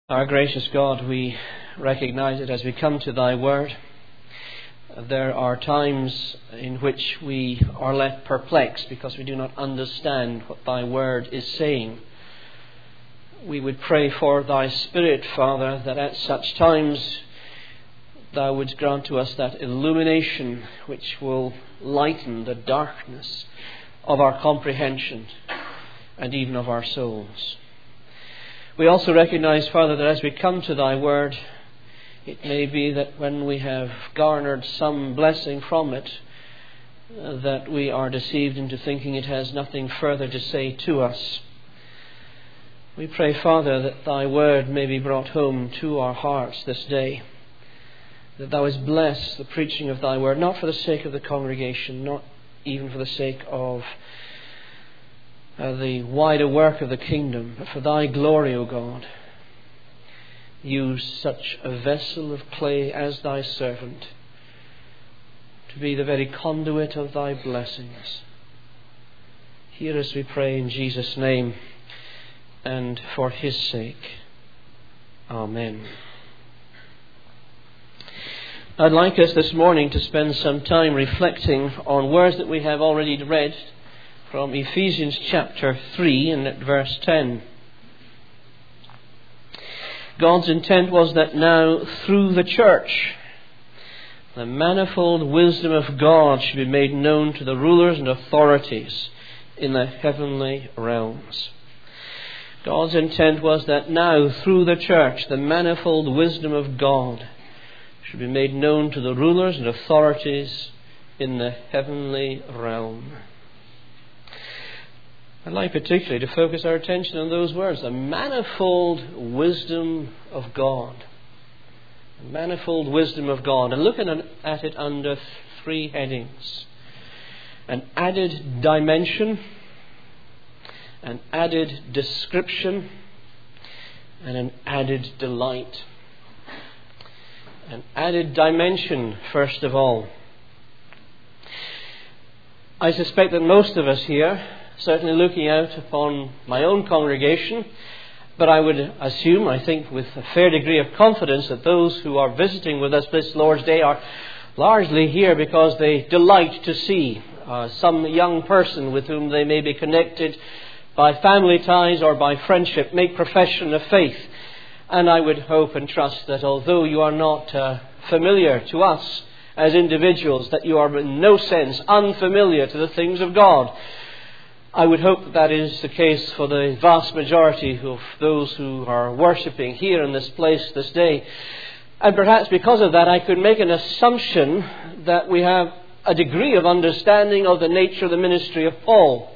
Our gracious God, we recognize it as we come to Thy Word. There are times in which we are left perplexed because we do not understand what Thy Word is saying. We would pray for Thy Spirit, Father, that at such times Thou wouldst grant to us that illumination which will lighten the darkness of our comprehension and even of our souls. We also recognize, Father, that as we come to Thy Word, it may be that when we have garnered some blessing from it, that we are deceived into thinking it has nothing further to say to us. We pray, Father, that Thy Word may be brought home to our hearts this day, that Thou wouldst bless the preaching of Thy Word, not for the sake of the congregation, not even for the sake of the wider work of the kingdom, but for Thy glory, O God. Use such a vessel of clay as Thy servant to be the very conduit of Thy blessings. Hear us, we pray, in Jesus' name and for His sake. Amen. I'd like us this morning to spend some time reflecting on words that we have already read from Ephesians chapter 3 and at verse 10. God's intent was that now through the church the manifold wisdom of God should be made known to the rulers and authorities in the heavenly realms. God's intent was that now through the church the manifold wisdom of God should be made known to the rulers and authorities in the heavenly realm. I'd like particularly to focus our attention on those words, the manifold wisdom of God. The manifold wisdom of God. And looking at it under three headings. An added dimension, an added description, and an added delight. An added dimension, first of all. I suspect that most of us here, certainly looking out upon my own congregation, but I would assume, I think with a fair degree of confidence, that those who are visiting with us this Lord's Day are largely here because they delight to see some young person with whom they may be connected by family ties or by friendship make profession of faith. And I would hope and trust that although you are not familiar to us as individuals, that you are in no sense unfamiliar to the things of God. I would hope that is the case for the vast majority of those who are worshipping here in this place this day. And perhaps because of that, I could make an assumption that we have a degree of understanding of the nature of the ministry of Paul.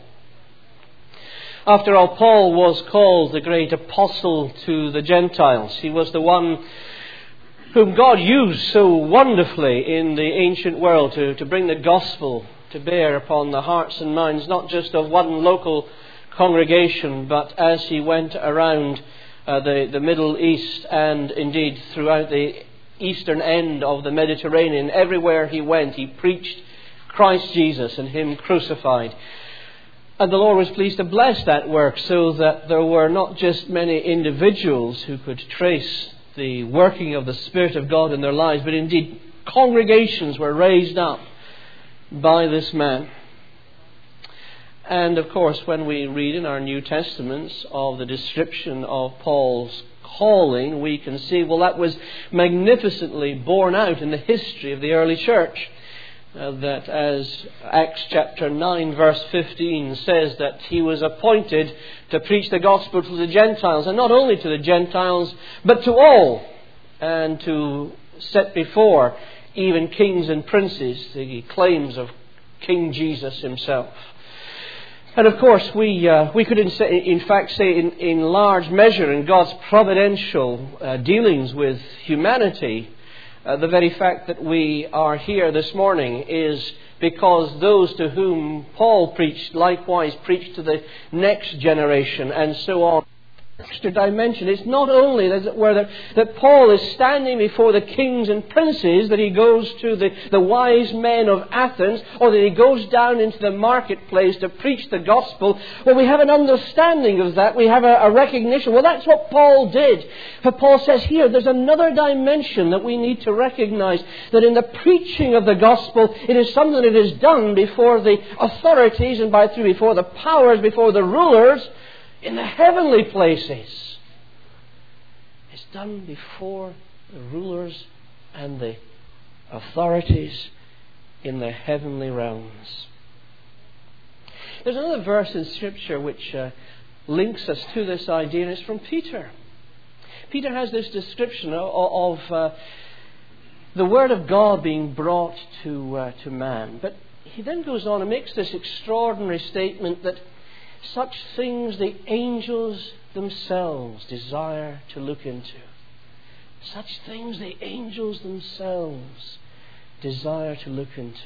After all, Paul was called the great apostle to the Gentiles. He was the one whom God used so wonderfully in the ancient world to bring the gospel to bear upon the hearts and minds, not just of one local congregation, but as he went around the Middle East and indeed throughout the eastern end of the Mediterranean. Everywhere he went, he preached Christ Jesus and Him crucified. And the Lord was pleased to bless that work so that there were not just many individuals who could trace the working of the Spirit of God in their lives, but indeed congregations were raised up by this man. And of course, when we read in our New Testaments of the description of Paul's calling, we can see, well, that was magnificently borne out in the history of the early church. That as Acts chapter 9 verse 15 says, that he was appointed to preach the gospel to the Gentiles, and not only to the Gentiles, but to all, and to set before even kings and princes the claims of King Jesus himself. And of course, we could in fact say in large measure in God's providential dealings with humanity, the very fact that we are here this morning is because those to whom Paul preached likewise preached to the next generation, and so on. extra dimension. It's not only that Paul is standing before the kings and princes, that he goes to the wise men of Athens, or that he goes down into the marketplace to preach the gospel. Well, we have an understanding of that. We have a recognition. Well, that's what Paul did. But Paul says here, there's another dimension that we need to recognize, that in the preaching of the gospel, it is something that is done before the authorities and before the powers, before the rulers, in the heavenly places. It's done before the rulers and the authorities in the heavenly realms. There's another verse in Scripture which links us to this idea, and it's from Peter. Peter has this description of the Word of God being brought to man. But he then goes on and makes this extraordinary statement that such things the angels themselves desire to look into. Such things the angels themselves desire to look into.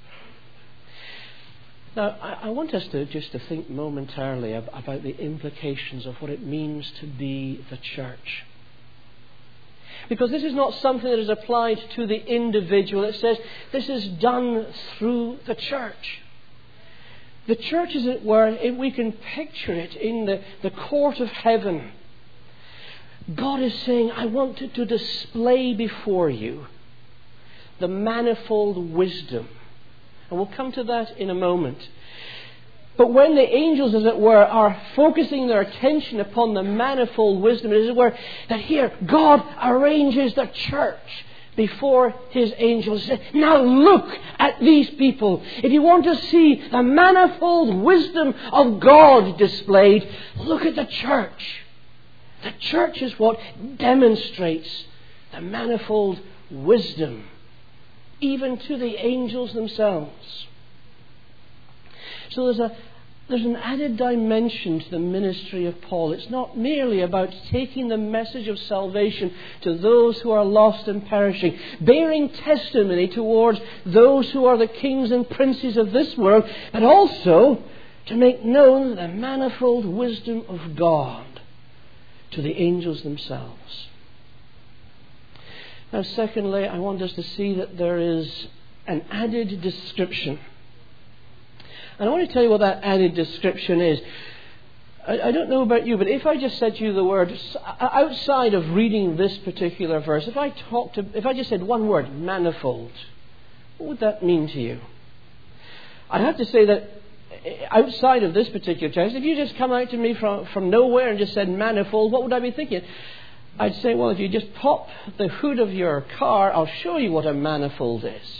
Now, I want us to think momentarily about the implications of what it means to be the church. Because this is not something that is applied to the individual. It says this is done through the church. The church, as it were, we can picture it in the court of heaven. God is saying, I want to display before you the manifold wisdom. And we'll come to that in a moment. But when the angels, as it were, are focusing their attention upon the manifold wisdom, as it were, that here God arranges the church before His angels. He said, now look at these people. If you want to see the manifold wisdom of God displayed, look at the church. The church is what demonstrates the manifold wisdom, even to the angels themselves. So there's an added dimension to the ministry of Paul. It's not merely about taking the message of salvation to those who are lost and perishing, bearing testimony towards those who are the kings and princes of this world, but also to make known the manifold wisdom of God to the angels themselves. Now, secondly, I want us to see that there is an added description. And I want to tell you what that added description is. I don't know about you, but if I just said to you the word, outside of reading this particular verse, if I just said one word, manifold, what would that mean to you? I'd have to say that outside of this particular text, if you just come out to me from nowhere and just said manifold, what would I be thinking? I'd say, well, if you just pop the hood of your car, I'll show you what a manifold is.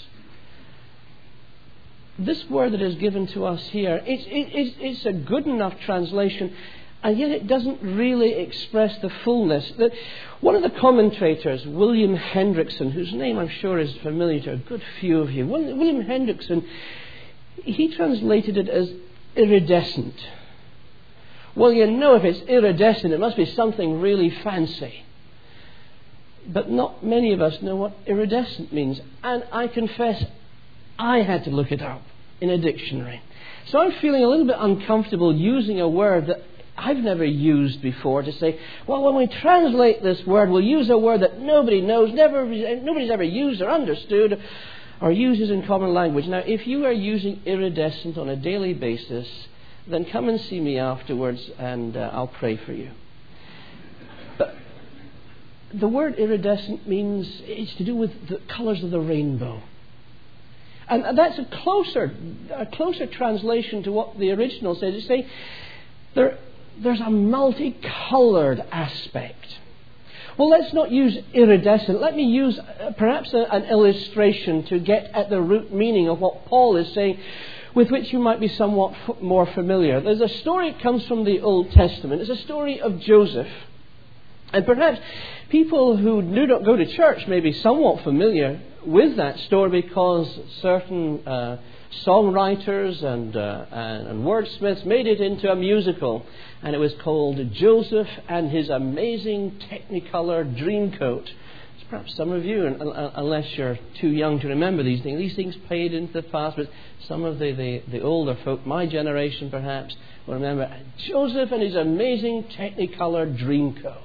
This word that is given to us here, it's a good enough translation, and yet it doesn't really express the fullness. One of the commentators, William Hendrickson, whose name I'm sure is familiar to a good few of you, William Hendrickson, he translated it as iridescent. Well, you know, if it's iridescent, it must be something really fancy. But not many of us know what iridescent means. And I confess, I had to look it up in a dictionary. So I'm feeling a little bit uncomfortable using a word that I've never used before to say, well, when we translate this word, we'll use a word that nobody knows, nobody's ever used or understood or uses in common language. Now, if you are using iridescent on a daily basis, then come and see me afterwards and I'll pray for you. But the word iridescent means it's to do with the colours of the rainbow. And that's a closer translation to what the original says. It's saying there's a multicoloured aspect. Well, let's not use iridescent. Let me use perhaps an illustration to get at the root meaning of what Paul is saying, with which you might be somewhat more familiar. There's a story that comes from the Old Testament. It's a story of Joseph. And perhaps people who do not go to church may be somewhat familiar with that story because certain songwriters and wordsmiths made it into a musical. And it was called Joseph and His Amazing Technicolor Dreamcoat. It's Perhaps some of you, unless you're too young to remember these things fade into the past, but some of the older folk, my generation perhaps, will remember Joseph and his amazing Technicolor Dreamcoat.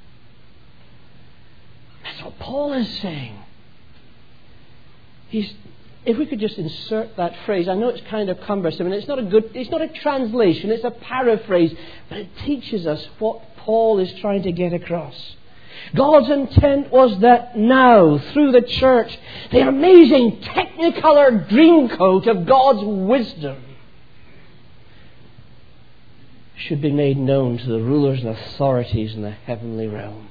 That's what Paul is saying. If we could just insert that phrase, I know it's kind of cumbersome, and it's not a translation, it's a paraphrase, but it teaches us what Paul is trying to get across. God's intent was that now, through the church, the amazing Technicolor Dreamcoat of God's wisdom should be made known to the rulers and authorities in the heavenly realms.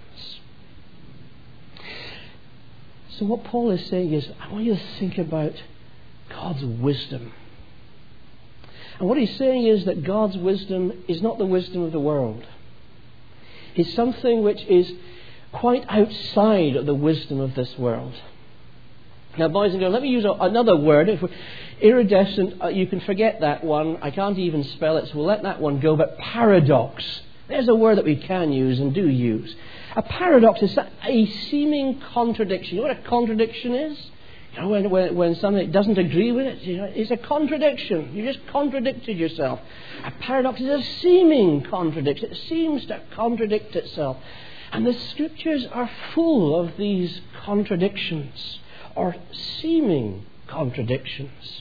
So what Paul is saying is, I want you to think about God's wisdom. And what he's saying is that God's wisdom is not the wisdom of the world. It's something which is quite outside of the wisdom of this world. Now, boys and girls, let me use another word. If we're iridescent, you can forget that one. I can't even spell it, so we'll let that one go. But paradox, there's a word that we can use and do use. A paradox is a seeming contradiction. You know what a contradiction is? You know, when something doesn't agree with it, you know, it's a contradiction. You just contradicted yourself. A paradox is a seeming contradiction. It seems to contradict itself. And the Scriptures are full of these contradictions, or seeming contradictions.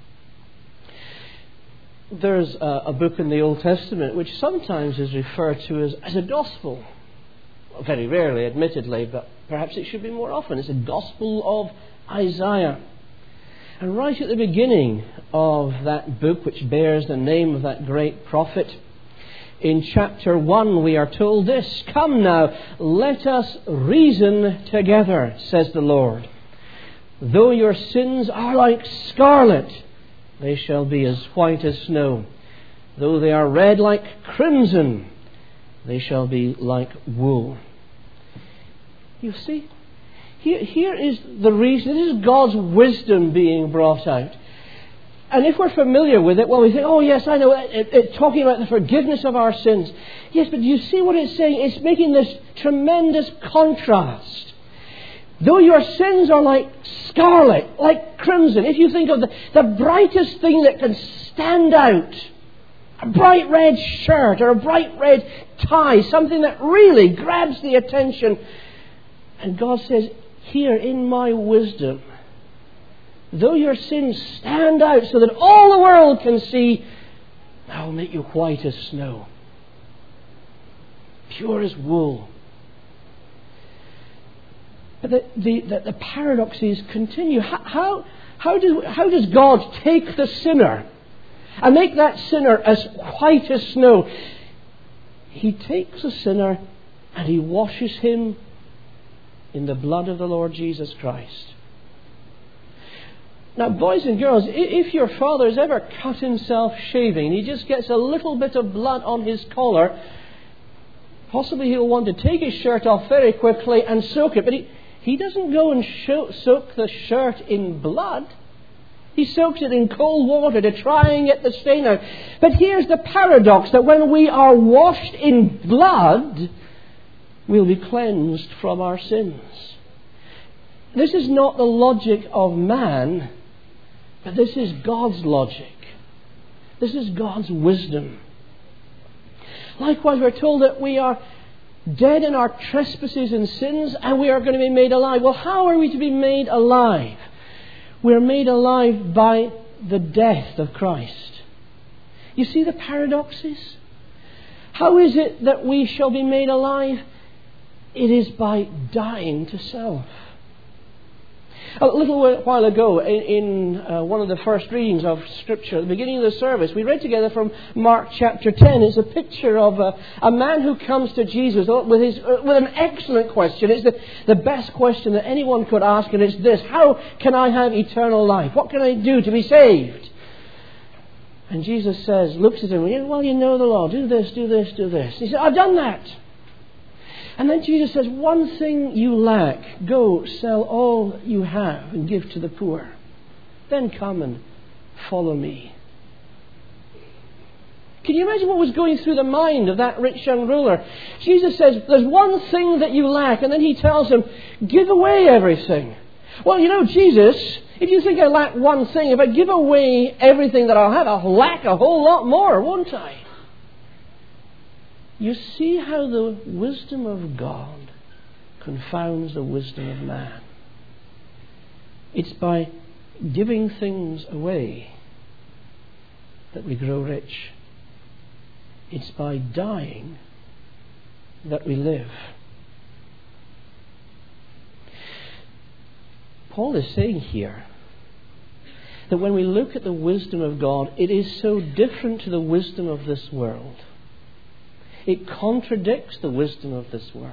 There's a book in the Old Testament which sometimes is referred to as a gospel. Very rarely, admittedly, but perhaps it should be more often. It's a Gospel of Isaiah. And right at the beginning of that book, which bears the name of that great prophet, in chapter 1 we are told this: "Come now, let us reason together, says the Lord. Though your sins are like scarlet, they shall be as white as snow. Though they are red like crimson, they shall be like wool." You see, here is the reason. This is God's wisdom being brought out. And if we're familiar with it, well, we think, oh yes, I know, it's talking about the forgiveness of our sins. Yes, but you see what it's saying? It's making this tremendous contrast. Though your sins are like scarlet, like crimson, if you think of the brightest thing that can stand out, a bright red shirt or a bright red tie, something that really grabs the attention. And God says, here in my wisdom, though your sins stand out so that all the world can see, I will make you white as snow, pure as wool. But the paradoxes continue. How does God take the sinner and make that sinner as white as snow? He takes the sinner and He washes him in the blood of the Lord Jesus Christ. Now, boys and girls, if your father has ever cut himself shaving, he just gets a little bit of blood on his collar, possibly he'll want to take his shirt off very quickly and soak it. But he doesn't go and soak the shirt in blood. He soaks it in cold water to try and get the stain out. But here's the paradox, that when we are washed in blood, we'll be cleansed from our sins. This is not the logic of man, but this is God's logic. This is God's wisdom. Likewise, we're told that we are dead in our trespasses and sins, and we are going to be made alive. Well, how are we to be made alive? We're made alive by the death of Christ. You see the paradoxes? How is it that we shall be made alive? It is by dying to self. A little while ago, in one of the first readings of Scripture, at the beginning of the service, we read together from Mark chapter 10. It's a picture of a man who comes to Jesus with an excellent question. It's the best question that anyone could ask, and it's this: how can I have eternal life? What can I do to be saved? And Jesus looks at him, well, you know the law. Do this, do this, do this. He said, I've done that. And then Jesus says, one thing you lack. Go, sell all you have and give to the poor. Then come and follow me. Can you imagine what was going through the mind of that rich young ruler? Jesus says, there's one thing that you lack. And then he tells him, give away everything. Well, you know, Jesus, if you think I lack one thing, if I give away everything that I'll have, I'll lack a whole lot more, won't I? You see how the wisdom of God confounds the wisdom of man. It's by giving things away that we grow rich. It's by dying that we live. Paul is saying here that when we look at the wisdom of God, it is so different to the wisdom of this world. It contradicts the wisdom of this world.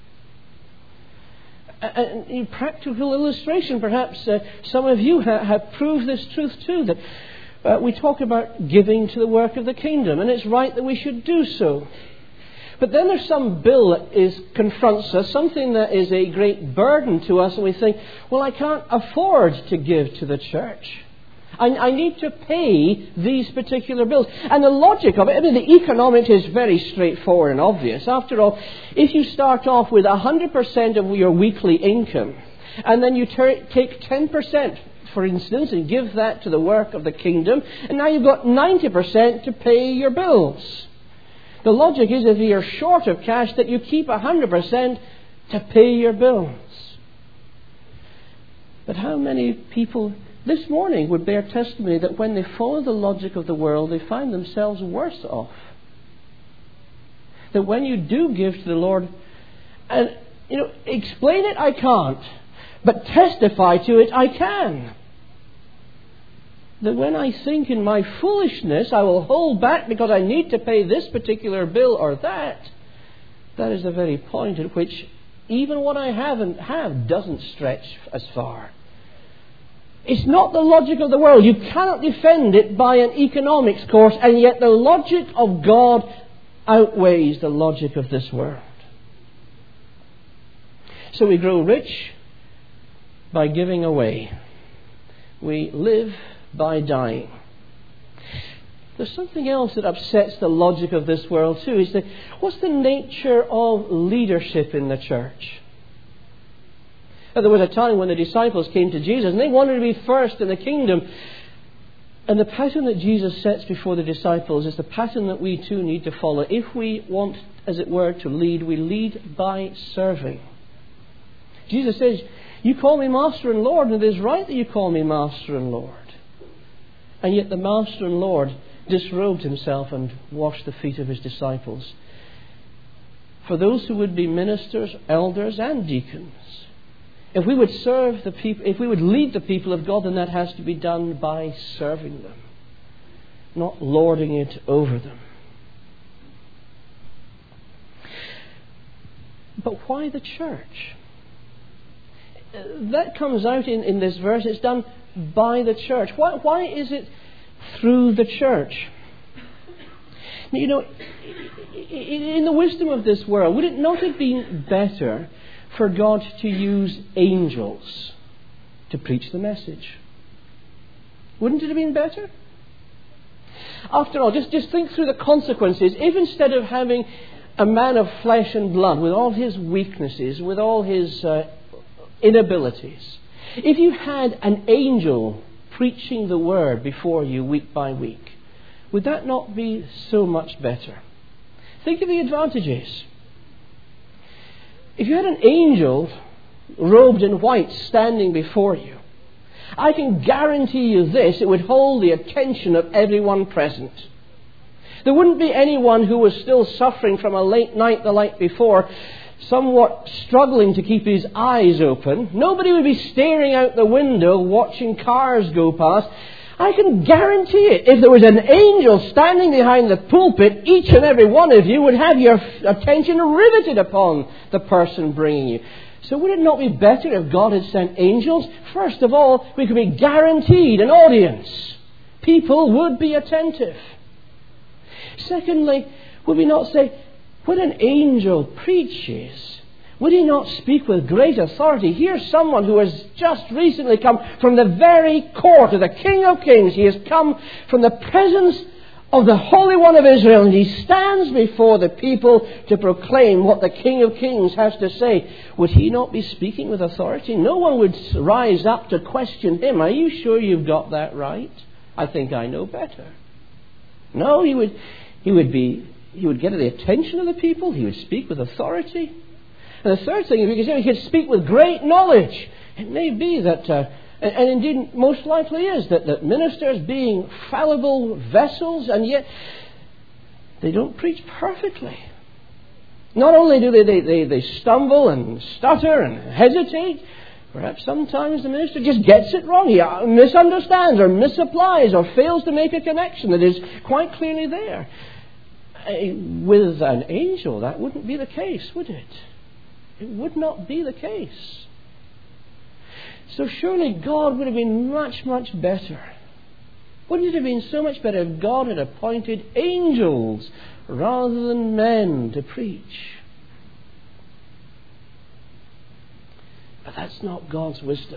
And in practical illustration, perhaps some of you have proved this truth too, that we talk about giving to the work of the kingdom, and it's right that we should do so. But then there's some bill that confronts us, something that is a great burden to us, and we think, well, I can't afford to give to the church. I need to pay these particular bills. And the logic of it, the economics is very straightforward and obvious. After all, if you start off with 100% of your weekly income, and then you take 10%, for instance, and give that to the work of the kingdom, and now you've got 90% to pay your bills. The logic is if you're short of cash, that you keep 100% to pay your bills. But how many people this morning would bear testimony that when they follow the logic of the world, they find themselves worse off? That when you do give to the Lord, and explain it I can't, but testify to it I can. That when I think in my foolishness I will hold back because I need to pay this particular bill or that is the very point at which even what I have doesn't stretch as far. It's not the logic of the world. You cannot defend it by an economics course, and yet the logic of God outweighs the logic of this world. So we grow rich by giving away. We live by dying. There's something else that upsets the logic of this world too. Is that what's the nature of leadership in the church? There was a time when the disciples came to Jesus and they wanted to be first in the kingdom. And the pattern that Jesus sets before the disciples is the pattern that we too need to follow. If we want, as it were, to lead, we lead by serving. Jesus says, you call me Master and Lord, and it is right that you call me Master and Lord. And yet the Master and Lord disrobed himself and washed the feet of his disciples. For those who would be ministers, elders and deacons, if we would serve the people, if we would lead the people of God, then that has to be done by serving them, not lording it over them. But why the church? That comes out in this verse. It's done by the church. Why is it through the church? In the wisdom of this world, would it not have been better for God to use angels to preach the message? Wouldn't it have been better? After all, just think through the consequences. If instead of having a man of flesh and blood with all his weaknesses, with all his inabilities, if you had an angel preaching the word before you week by week, would that not be so much better? Think of the advantages. If you had an angel robed in white standing before you, I can guarantee you this, it would hold the attention of everyone present. There wouldn't be anyone who was still suffering from a late night the night before, somewhat struggling to keep his eyes open. Nobody would be staring out the window watching cars go past. I can guarantee it. If there was an angel standing behind the pulpit, each and every one of you would have your attention riveted upon the person bringing you. So would it not be better if God had sent angels? First of all, we could be guaranteed an audience. People would be attentive. Secondly, would we not say, when an angel preaches, would he not speak with great authority? Here's someone who has just recently come from the very court of the King of Kings. He has come from the presence of the Holy One of Israel, and he stands before the people to proclaim what the King of Kings has to say, would he not be speaking with authority? No one would rise up to question him. Are you sure you've got that right? I think I know better. No, he would get the attention of the people. He would speak with authority. And the third thing, he could speak with great knowledge. It may be that, and indeed most likely is, that ministers being fallible vessels, and yet they don't preach perfectly. Not only do they stumble and stutter and hesitate, perhaps sometimes the minister just gets it wrong. He misunderstands or misapplies or fails to make a connection that is quite clearly there. With an angel, that wouldn't be the case, would it? It would not be the case. So surely God would have been much, much better. Wouldn't it have been so much better if God had appointed angels rather than men to preach? But that's not God's wisdom.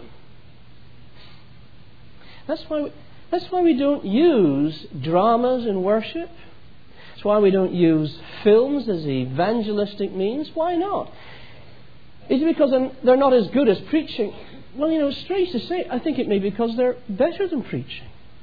That's why we don't use dramas in worship. That's why we don't use films as evangelistic means. Why not? Is it because they're not as good as preaching? Well, it's strange to say. I think it may be because they're better than preaching.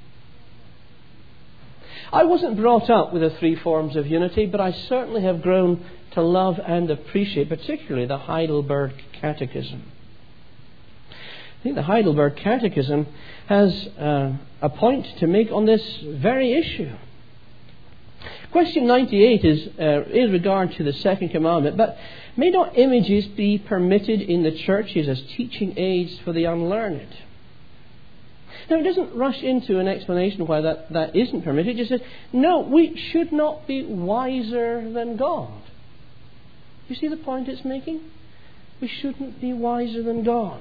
I wasn't brought up with the three forms of unity, but I certainly have grown to love and appreciate, particularly the Heidelberg Catechism. I think the Heidelberg Catechism has a point to make on this very issue. Question 98 is in regard to the second commandment, but may not images be permitted in the churches as teaching aids for the unlearned? Now, it doesn't rush into an explanation why that isn't permitted. It just says, no, we should not be wiser than God. You see the point it's making? We shouldn't be wiser than God.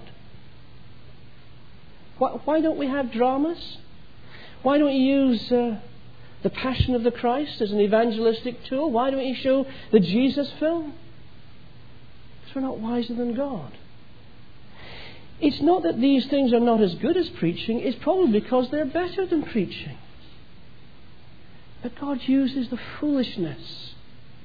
Why don't we have dramas? Why don't we use the Passion of the Christ as an evangelistic tool? Why don't we show the Jesus film? Because we're not wiser than God. It's not that these things are not as good as preaching. It's probably because they're better than preaching. But God uses the foolishness.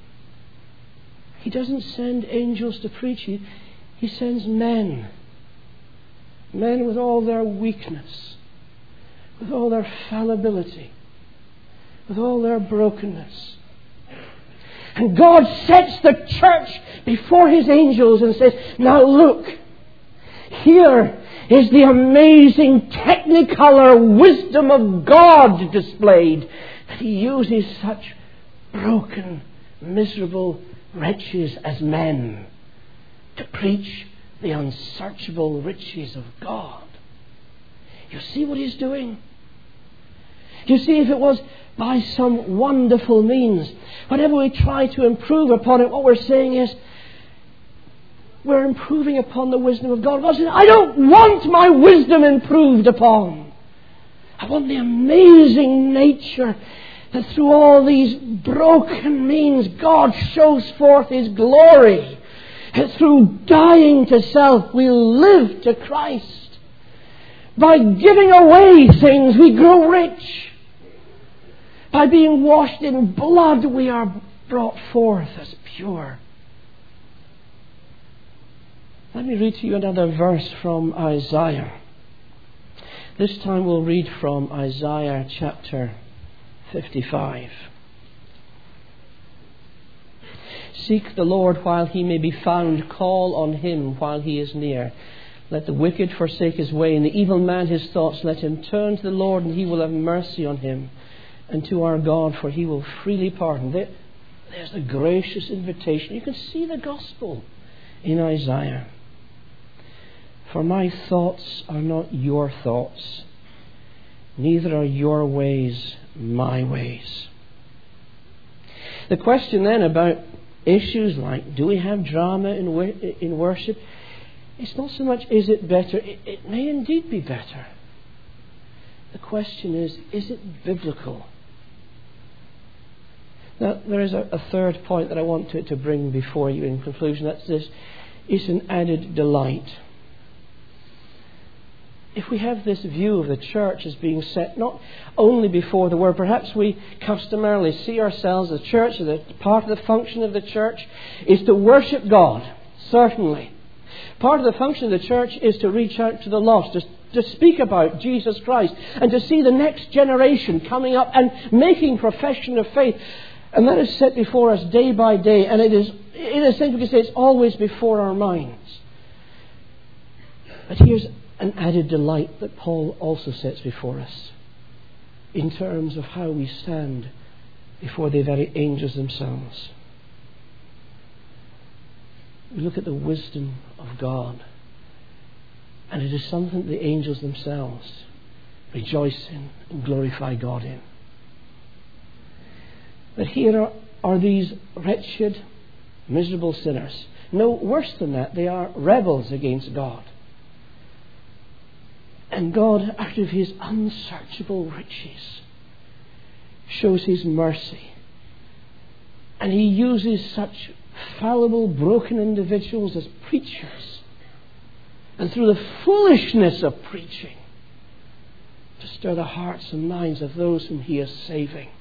He doesn't send angels to preach. He sends men. Men with all their weakness, with all their fallibility, with all their brokenness. And God sets the church before His angels and says, now look, here is the amazing technicolor wisdom of God displayed, that He uses such broken, miserable wretches as men to preach the unsearchable riches of God. You see what He's doing? You see, if it was by some wonderful means, whenever we try to improve upon it, what we're saying is, we're improving upon the wisdom of God. God says, I don't want my wisdom improved upon. I want the amazing nature that through all these broken means God shows forth His glory. And through dying to self, we live to Christ. By giving away things, we grow rich. By being washed in blood, we are brought forth as pure. Let me read to you another verse from Isaiah. This time we'll read from Isaiah chapter 55. Seek the Lord while He may be found. Call on Him while He is near. Let the wicked forsake his way, and the evil man his thoughts. Let him turn to the Lord, and He will have mercy on him, and to our God, for He will freely pardon. There's the gracious invitation. You can see the gospel in Isaiah. For my thoughts are not your thoughts, neither are your ways my ways. The question then about issues like, do we have drama in worship? It's not so much, is it better? It may indeed be better. The question is it biblical? Now, there is a third point that I want to bring before you in conclusion. That's this. It's an added delight. if we have this view of the church as being set not only before the Word, perhaps we customarily see ourselves as a church, as a part of the function of the church is to worship God, certainly. Part of the function of the church is to reach out to the lost, to speak about Jesus Christ, and to see the next generation coming up and making profession of faith. And that is set before us day by day, and it is, in a sense, we can say it's always before our minds. But here's an added delight that Paul also sets before us in terms of how we stand before the very angels themselves. We look at the wisdom of God, and it is something the angels themselves rejoice in and glorify God in. But here are these wretched, miserable sinners. No, worse than that, they are rebels against God. And God, out of His unsearchable riches, shows His mercy. And He uses such fallible, broken individuals as preachers. And through the foolishness of preaching, to stir the hearts and minds of those whom He is saving.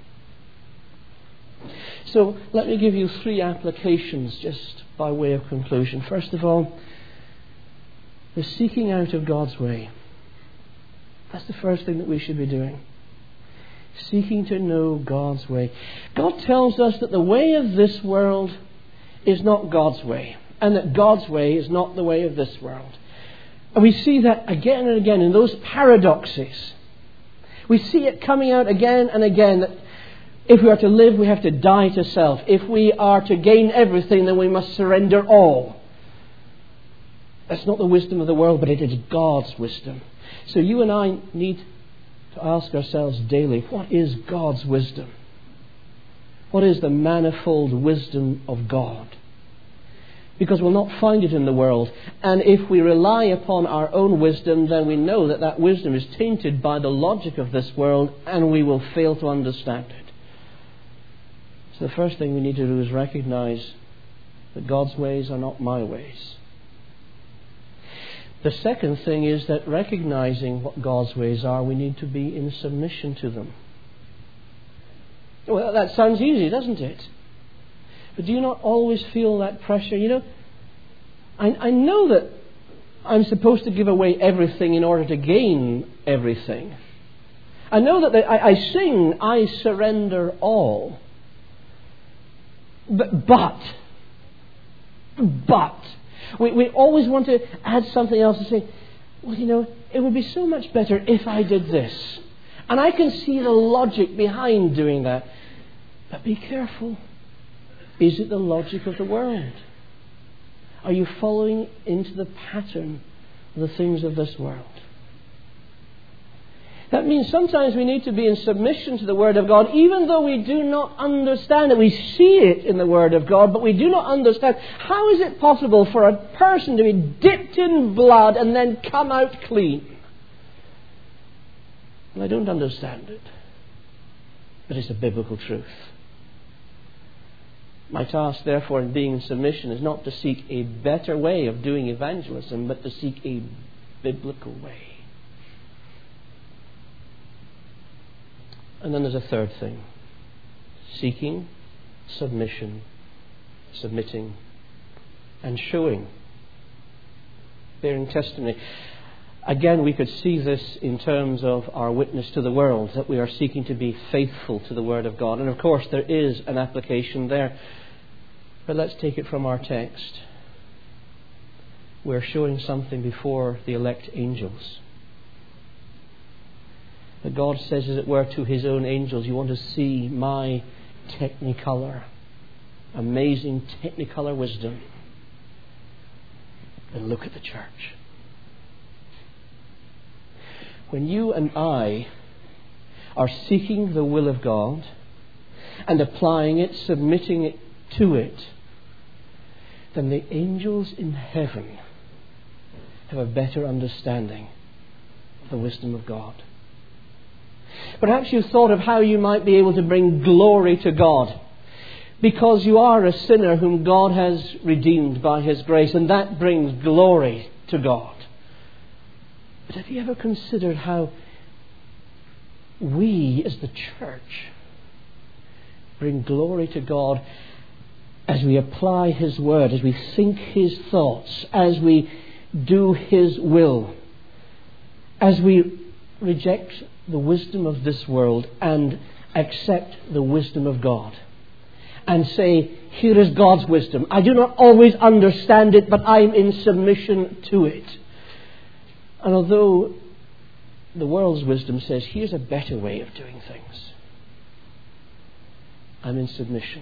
So let me give you 3 applications just by way of conclusion. First of all, the seeking out of God's way. That's the first thing that we should be doing. Seeking to know God's way. God tells us that the way of this world is not God's way, and that God's way is not the way of this world. And we see that again and again in those paradoxes. We see it coming out again and again, that if we are to live, we have to die to self. If we are to gain everything, then we must surrender all. That's not the wisdom of the world, but it is God's wisdom. So you and I need to ask ourselves daily, what is God's wisdom? What is the manifold wisdom of God? Because we'll not find it in the world. And if we rely upon our own wisdom, then we know that that wisdom is tainted by the logic of this world, and we will fail to understand it. So the first thing we need to do is recognize that God's ways are not my ways. The second thing is that recognizing what God's ways are, we need to be in submission to them. Well, that sounds easy, doesn't it? But do you not always feel that pressure? You know, I know that I'm supposed to give away everything in order to gain everything. I know that I sing, I surrender all. But we always want to add something else and say, well, you know, it would be so much better if I did this. And I can see the logic behind doing that. But be careful. Is it the logic of the world? Are you following into the pattern of the things of this world? That means sometimes we need to be in submission to the Word of God, even though we do not understand it. We see it in the Word of God, but we do not understand. How is it possible for a person to be dipped in blood and then come out clean? Well, I don't understand it. But it's a biblical truth. My task, therefore, in being in submission is not to seek a better way of doing evangelism, but to seek a biblical way. And then there's a third thing. Seeking, submission, submitting, and showing. Bearing testimony. Again, we could see this in terms of our witness to the world, that we are seeking to be faithful to the Word of God. And of course, there is an application there. But let's take it from our text. We're showing something before the elect angels. That God says, as it were, to His own angels, you want to see my technicolor, amazing technicolor wisdom, then look at the church. When you and I are seeking the will of God and applying it, submitting it to it, then the angels in heaven have a better understanding of the wisdom of God. Perhaps you've thought of how you might be able to bring glory to God, because you are a sinner whom God has redeemed by His grace, and that brings glory to God. But have you ever considered how we as the church bring glory to God as we apply His Word, as we think His thoughts, as we do His will, as we reject the wisdom of this world and accept the wisdom of God and say, here is God's wisdom. I do not always understand it, but I am in submission to it. And although the world's wisdom says, here's a better way of doing things, I'm in submission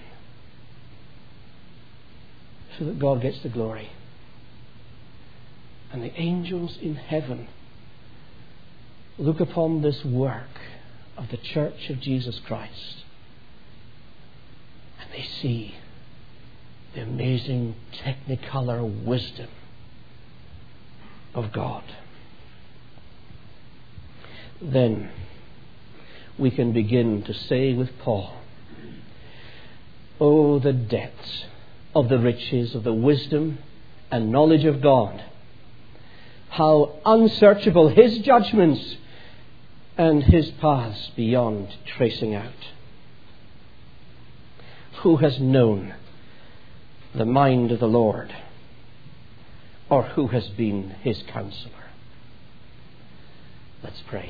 so that God gets the glory. And the angels in heaven look upon this work of the Church of Jesus Christ and they see the amazing technicolor wisdom of God. Then we can begin to say with Paul, oh, the depths of the riches of the wisdom and knowledge of God. How unsearchable His judgments and His paths beyond tracing out. Who has known the mind of the Lord, or who has been His counselor? Let's pray.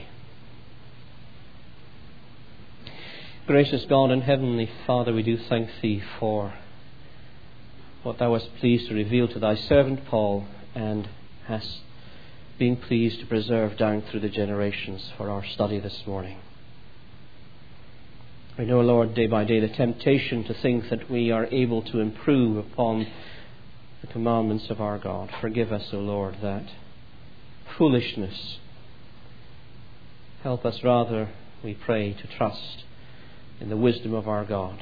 Gracious God and Heavenly Father, we do thank Thee for what Thou wast pleased to reveal to Thy servant Paul and hast been pleased to preserve down through the generations for our study this morning. We know, Lord, day by day the temptation to think that we are able to improve upon the commandments of our God. Forgive us, O Lord, that foolishness. Help us rather, we pray, to trust in the wisdom of our God.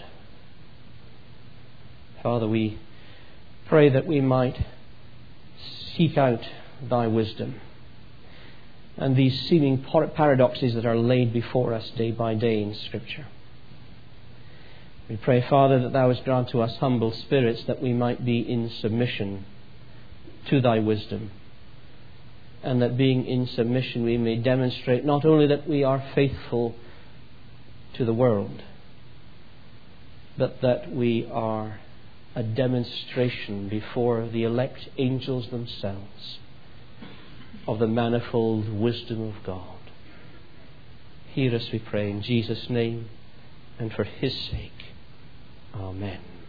Father, we pray that we might seek out Thy wisdom and these seeming paradoxes that are laid before us day by day in Scripture. We pray, Father, that Thou wouldst grant to us humble spirits that we might be in submission to Thy wisdom, and that being in submission we may demonstrate not only that we are faithful to the world, but that we are a demonstration before the elect angels themselves of the manifold wisdom of God. Hear us, we pray, in Jesus' name and for His sake. Amen.